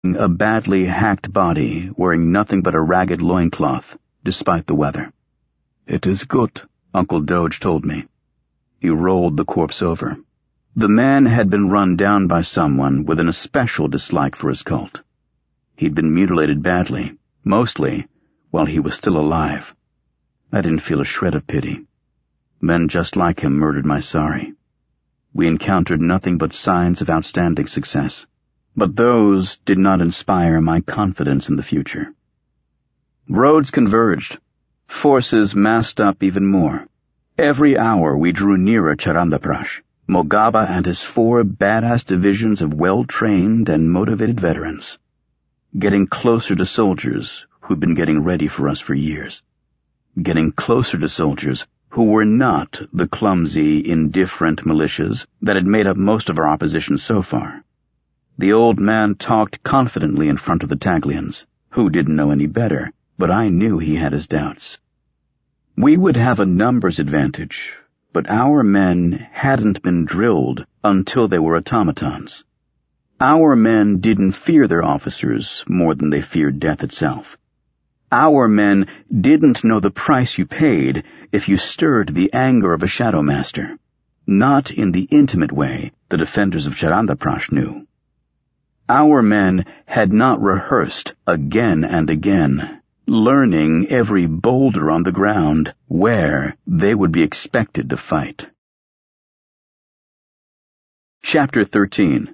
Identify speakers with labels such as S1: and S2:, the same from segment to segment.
S1: a badly hacked body wearing nothing but a ragged loincloth, despite the weather. "It is good," Uncle Doge told me. He rolled the corpse over. The man had been run down by someone with an especial dislike for his cult. He'd been mutilated badly, mostly while he was still alive. I didn't feel a shred of pity. Men just like him murdered my Sari. We encountered nothing but signs of outstanding success, but those did not inspire my confidence in the future. Roads converged. Forces massed up even more. Every hour we drew nearer Charandaprash, Mogaba and his 4 badass divisions of well-trained and motivated veterans, getting closer to soldiers who'd been getting ready for us for years, getting closer to soldiers who were not the clumsy, indifferent militias that had made up most of our opposition so far. The old man talked confidently in front of the Taglians, who didn't know any better, but I knew he had his doubts. We would have a numbers advantage, but our men hadn't been drilled until they were automatons. Our men didn't fear their officers more than they feared death itself. Our men didn't know the price you paid if you stirred the anger of a Shadow Master, not in the intimate way the defenders of Charandaprash knew. Our men had not rehearsed again and again, learning every boulder on the ground where they would be expected to fight. Chapter 13.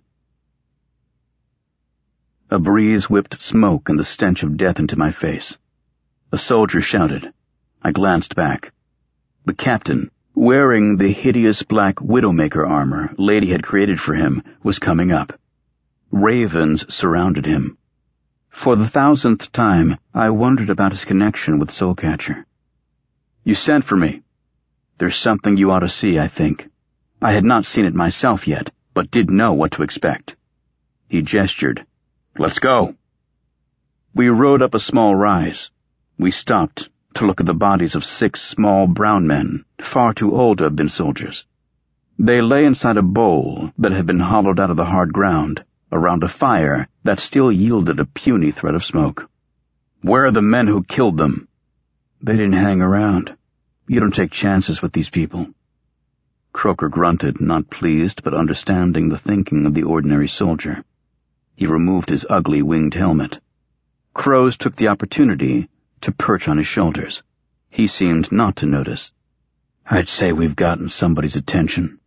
S1: A breeze whipped smoke and the stench of death into my face. A soldier shouted. I glanced back. The captain, wearing the hideous black Widowmaker armor Lady had created for him, was coming up. Ravens surrounded him. For the 1,000th time, I wondered about his connection with Soulcatcher. "You sent for me. There's something you ought to see, I think. I had not seen it myself yet, but did know what to expect." He gestured. "Let's go." We rode up a small rise. We stopped to look at the bodies of 6 small brown men, far too old to have been soldiers. They lay inside a bowl that had been hollowed out of the hard ground, around a fire that still yielded a puny thread of smoke. "Where are the men who killed them?" "They didn't hang around. You don't take chances with these people." Croker grunted, not pleased but understanding the thinking of the ordinary soldier. He removed his ugly winged helmet. Crows took the opportunity to perch on his shoulders. He seemed not to notice. "I'd say we've gotten somebody's attention."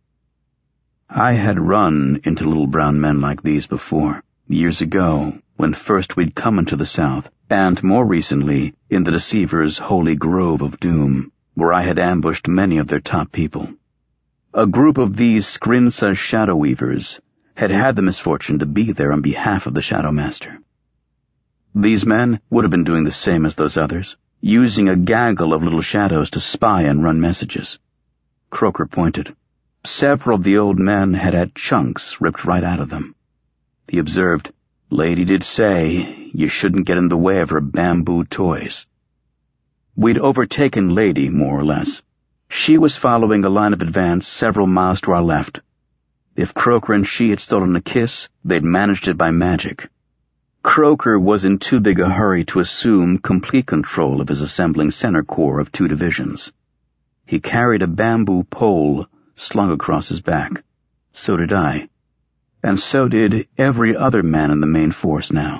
S1: I had run into little brown men like these before, years ago, when first we'd come into the South, and more recently in the Deceiver's holy grove of doom, where I had ambushed many of their top people. A group of these Skrinsa Shadow Weavers had had the misfortune to be there on behalf of the Shadow Master. These men would have been doing the same as those others, using a gaggle of little shadows to spy and run messages. Croker pointed. Several of the old men had had chunks ripped right out of them. He observed, "Lady did say you shouldn't get in the way of her bamboo toys." We'd overtaken Lady, more or less. She was following a line of advance several miles to our left. If Croker and she had stolen a kiss, they'd managed it by magic. Croker was in too big a hurry to assume complete control of his assembling center core of 2 divisions. He carried a bamboo pole slung across his back. So did I. And so did every other man in the main force now.